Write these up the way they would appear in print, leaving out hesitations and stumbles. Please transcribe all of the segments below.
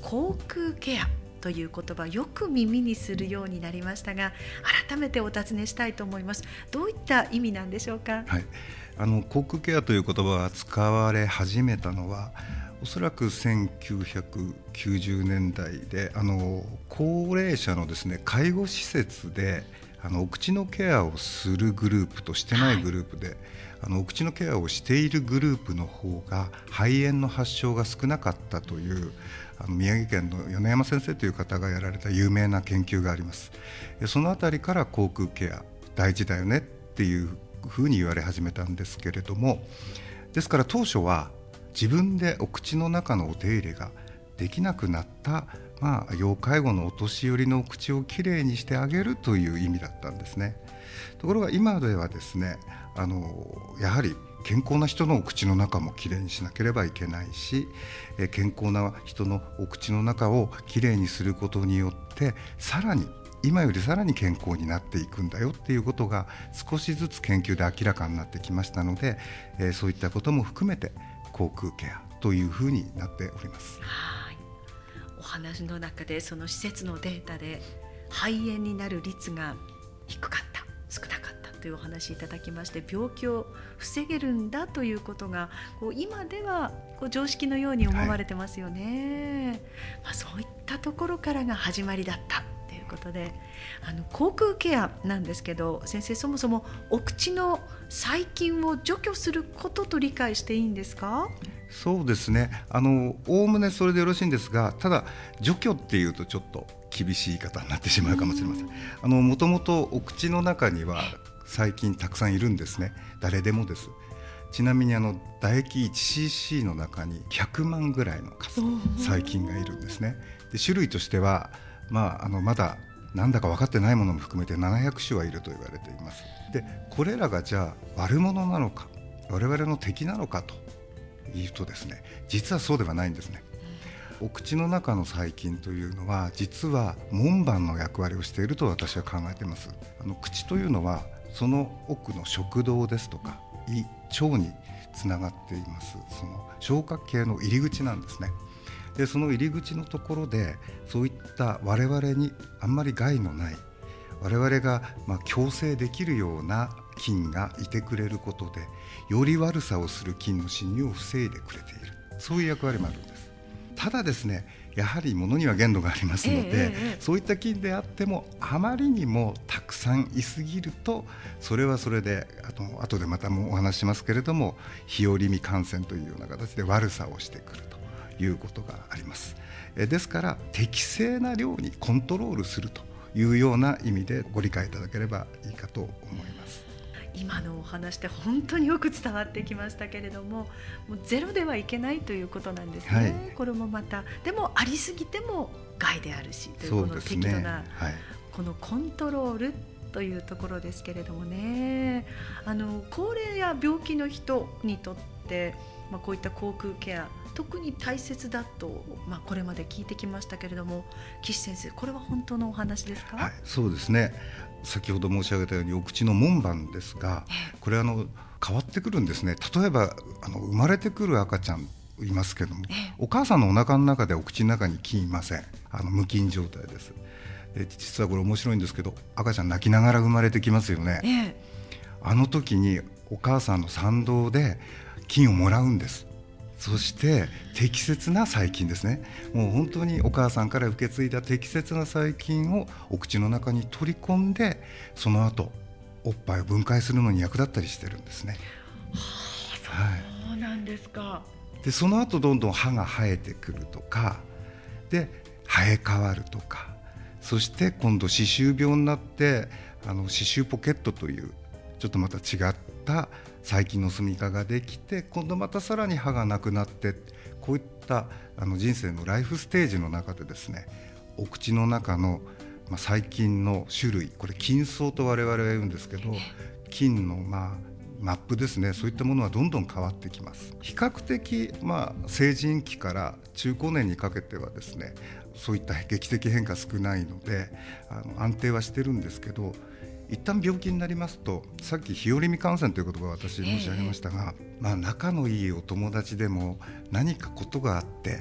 口腔ケアという言葉、よく耳にするようになりましたが、改めてお尋ねしたいと思います。どういった意味なんでしょうか？ はい、口腔ケアという言葉が使われ始めたのはおそらく1990年代で高齢者のですね、介護施設でお口のケアをするグループとしてないグループで、お口のケアをしているグループの方が肺炎の発症が少なかったという宮城県の米山先生という方がやられた有名な研究があります。そのあたりから口腔ケア大事だよねっていうふうに言われ始めたんですけれども、ですから当初は自分でお口の中のお手入れができなくなった、要介護のお年寄りのお口をきれいにしてあげるという意味だったんですね。ところが今ではですね、やはり健康な人のお口の中もきれいにしなければいけないし、健康な人のお口の中をきれいにすることによって今よりさらに健康になっていくんだよっていうことが少しずつ研究で明らかになってきましたので、そういったことも含めて口腔ケアというふうになっております。 はい、お話の中でその施設のデータで肺炎になる率が低かった、少なかったというお話いただきまして、病気を防げるんだということが今では常識のように思われてますよね。そういったところからが始まりだったということで、口腔ケアなんですけど、先生、そもそもお口の細菌を除去することと理解していいんですか？ そうですね、おおむねそれでよろしいんですが、ただ除去っていうとちょっと厳しい言い方になってしまうかもしれません。もともとお口の中には細菌たくさんいるんですね。誰でもです。ちなみに唾液 1cc の中に100万ぐらいの数細菌がいるんですね。で種類としては、まだなんだか分かってないものも含めて700種はいると言われています。でこれらがじゃあ悪者なのか我々の敵なのかというとですね、実はそうではないんですね。お口の中の細菌というのは実は門番の役割をしていると私は考えています。口というのはその奥の食道ですとか胃、腸につながっています、その消化系の入り口なんですね。でその入り口のところでそういった我々にあんまり害のない、我々が共生できるような菌がいてくれることで、より悪さをする菌の侵入を防いでくれている、そういう役割もあるんです。ただですね、やはり物には限度がありますので、そういった菌であってもあまりにもたくさんいすぎると、それはそれで後でまたもお話ししますけれども、日和見感染というような形で悪さをしてくるということがあります。ですから適正な量にコントロールするというような意味でご理解いただければいいかと思います。 今のお話で本当によく伝わってきましたけれども、もうゼロではいけないということなんですね、はい、これもまたでもありすぎても害であるしというこの適度な、はい、このコントロールというところですけれどもね、高齢や病気の人にとって、こういった口腔ケア特に大切だと、これまで聞いてきましたけれども、岸先生、これは本当のお話ですか？ はい、そうですね。先ほど申し上げたようにお口の門番ですが、これ変わってくるんですね。例えば生まれてくる赤ちゃんいますけども、お母さんのお腹の中でお口の中に菌いません。無菌状態です。で実はこれ面白いんですけど、赤ちゃん泣きながら生まれてきますよね、あの時にお母さんの産道で菌をもらうんです。そして適切な細菌ですね、もう本当にお母さんから受け継いだ適切な細菌をお口の中に取り込んで、その後おっぱいを分解するのに役立ったりしてるんですね。 そうなんですか。 でその後どんどん歯が生えてくるとかで生え変わるとか、そして今度歯周病になって歯周ポケットというちょっとまた違った細菌の住みかができて、今度またさらに歯がなくなって、こういった人生のライフステージの中でですね、お口の中の細菌の種類、これ菌層と我々は言うんですけど、菌のマップですね、そういったものはどんどん変わってきます。比較的成人期から中高年にかけてはですね、そういった劇的変化少ないので安定はしてるんですけど、一旦病気になりますと、さっき日和見感染という言葉を私申し上げましたが、仲のいいお友達でも何かことがあって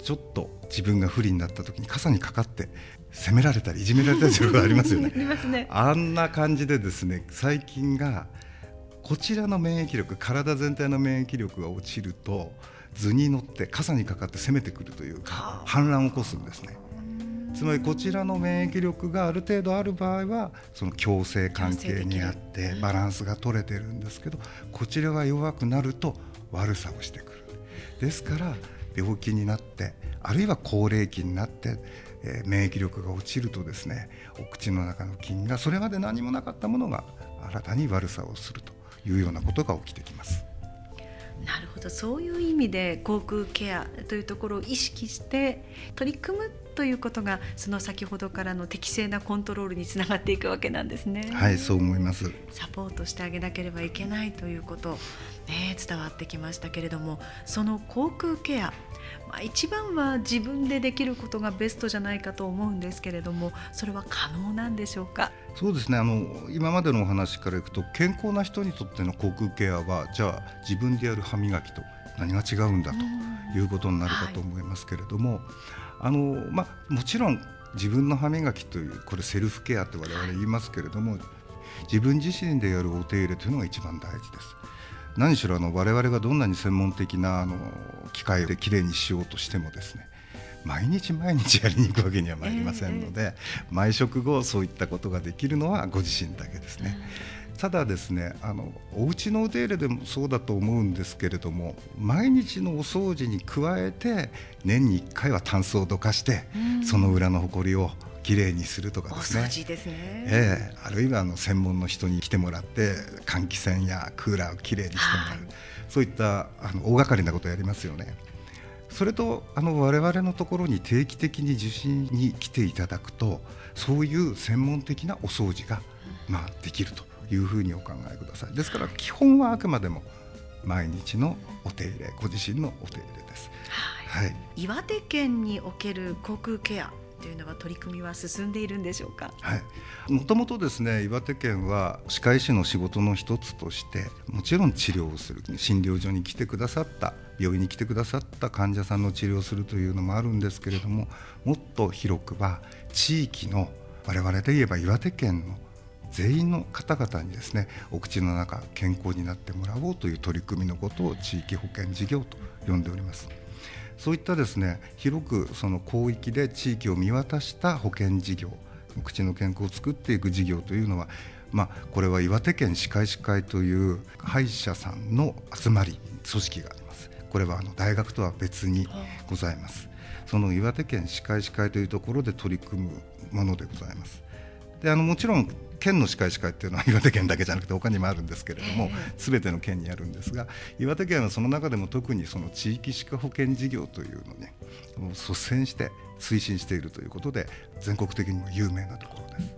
ちょっと自分が不利になった時に傘にかかって責められたりいじめられたりすることがありますよねありますね。 あんな感じでですね、細菌がこちらの免疫力、体全体の免疫力が落ちると図に乗って傘にかかって攻めてくるというか反乱を起こすんですね。つまりこちらの免疫力がある程度ある場合はその共生関係にあってバランスが取れてるんですけど、こちらが弱くなると悪さをしてくる。ですから病気になってあるいは高齢期になって免疫力が落ちるとですね、お口の中の菌がそれまで何もなかったものが新たに悪さをするというようなことが起きてきます。 なるほど、そういう意味で口腔ケアというところを意識して取り組むということが、その先ほどからの適正なコントロールにつながっていくわけなんですね。 はい、そう思います。 サポートしてあげなければいけないということ、伝わってきましたけれども、その口腔ケア、一番は自分でできることがベストじゃないかと思うんですけれども、それは可能なんでしょうか？ そうですね、今までのお話からいくと、健康な人にとっての口腔ケアはじゃあ自分でやる歯磨きと何が違うんだということになるかと思いますけれども、もちろん自分の歯磨きというこれセルフケアと我々言いますけれども、自分自身でやるお手入れというのが一番大事です。何しろ我々がどんなに専門的な機械できれいにしようとしてもですね、毎日やりに行くわけには参りませんので、毎食後そういったことができるのはご自身だけですね。ただですね、お家のお手入れでもそうだと思うんですけれども、毎日のお掃除に加えて年に1回はタンスをどかして、その裏のほこりをきれいにするとかですね、 お掃除ですね。 あるいは専門の人に来てもらって換気扇やクーラーをきれいにしてもらう、そういった大掛かりなことをやりますよね。それと我々のところに定期的に受診に来ていただくと、そういう専門的なお掃除ができるというふうにお考えください。ですから基本はあくまでも毎日のお手入れ、ご自身のお手入れです。 岩手県における口腔ケアというのは取り組みは進んでいるんでしょうか？ もともとですね、岩手県は歯科医師の仕事の一つとしてもちろん治療をする、診療所に来てくださった病院に来てくださった患者さんの治療をするというのもあるんですけれども、もっと広くは地域の我々で言えば岩手県の全員の方々にですね、お口の中健康になってもらおうという取り組みのことを地域保健事業と呼んでおります。そういったですね、広くその広域で地域を見渡した保健事業、お口の健康を作っていく事業というのは、これは岩手県歯科医師会という歯医者さんの集まり組織があります。これは大学とは別にございます。その岩手県歯科医師会というところで取り組むものでございます。でもちろん県の歯科医師会っていうのは岩手県だけじゃなくて他にもあるんですけれども、全ての県にあるんですが、岩手県はその中でも特にその地域歯科保健事業というのをね、率先して推進しているということで全国的にも有名なところです。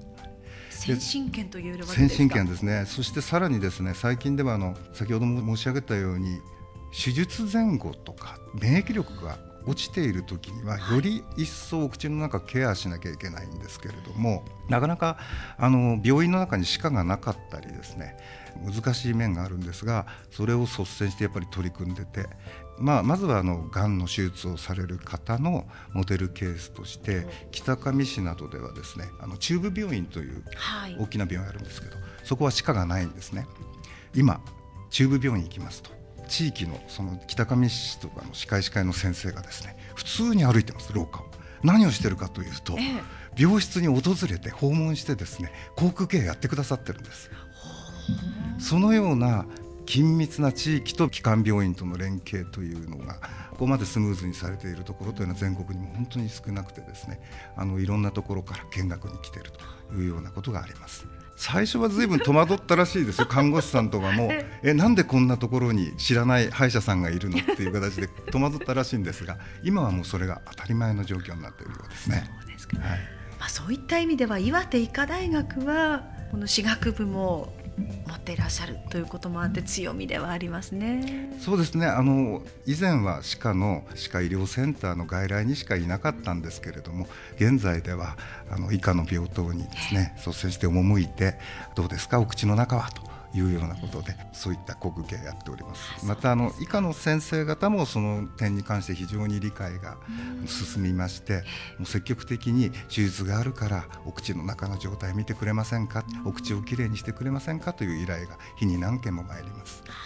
先進県というわけですか？ 先進県ですね。そしてさらにですね、最近では先ほども申し上げたように、手術前後とか免疫力が落ちている時にはより一層お口の中ケアしなきゃいけないんですけれども、なかなか病院の中に歯科がなかったりですね、難しい面があるんですが、それを率先してやっぱり取り組んでて、まずはがんの手術をされる方のモデルケースとして、北上市などではですね、中部病院という大きな病院があるんですけど、そこは歯科がないんですね。今中部病院に行きますと、地域のその北上市とかの歯科医師会の先生がですね、普通に歩いてます、廊下を。何をしてるかというと、病室に訪れて訪問してですね、口腔ケアやってくださってるんです。そのような緊密な地域と基幹病院との連携というのがここまでスムーズにされているところというのは全国にも本当に少なくてですね、いろんなところから見学に来ているというようなことがあります。最初は随分戸惑ったらしいですよ。看護師さんとかもなんでこんなところに知らない歯医者さんがいるのっていう形で戸惑ったらしいんですが、今はもうそれが当たり前の状況になっているようですね。 そうですか。そういった意味では岩手医科大学はこの歯学部も持っていらっしゃるということもあって強みではありますね。 そうですね。以前は歯科の歯科医療センターの外来にしかいなかったんですけれども、現在では以下の病棟にですね率先して赴いて、どうですかお口の中はというようなことで、そういった口腔ケアやっております。また医科の先生方もその点に関して非常に理解が進みまして、もう積極的に手術があるからお口の中の状態見てくれませんか、お口をきれいにしてくれませんかという依頼が日に何件も参ります。